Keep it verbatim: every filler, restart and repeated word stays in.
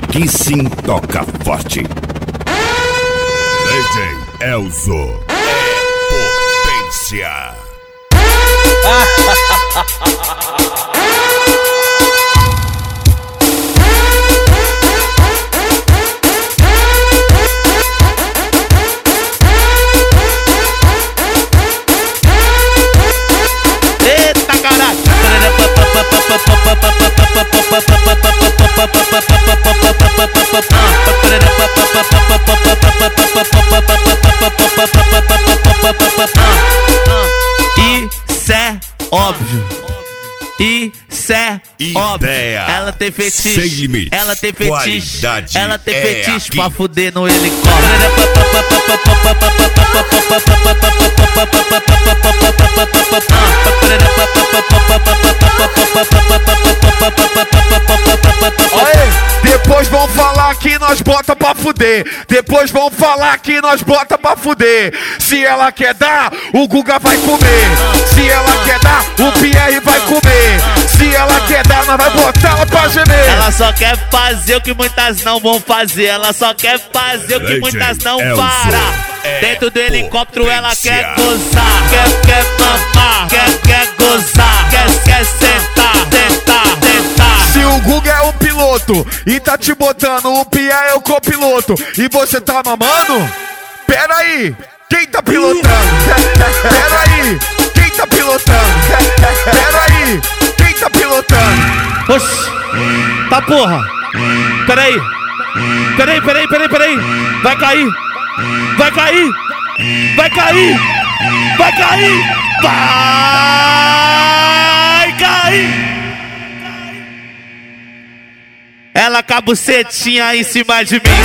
Aqui sim toca forte. D J Elzo é potência. Eita caralho! Isso é óbvio. Isso é óbvio. Ela tem fetiche, sem limite. ela tem fetiche, Qualidade ela tem é fetiche aqui. pra fuder no helicóptero. Depois vão falar que nós bota pra fuder. Depois vão falar que nós bota pra fuder. Se ela quer dar, o Guga vai comer. Se ela quer dar, o Pierre vai comer. Se ela quer dar, nós vai botar ela pra gemer. Ela só quer fazer o que muitas não vão fazer. Ela só quer fazer o que muitas não param. Dentro do helicóptero ela quer gozar, quer, quer mamar, quer, quer gozar, quer, quer sentar, tentar, tentar. Se o Guga é o piloto e tá te botando, o Pierre é o copiloto e você tá mamando? Pera aí, quem tá pilotando? Pera aí, quem tá pilotando? Pera aí, quem tá pilotando? Oxi, tá porra. Peraí, peraí, peraí, peraí, peraí. Vai cair, vai cair, vai cair, vai cair, vai cair. Ela com a bucetinha em cima de mim.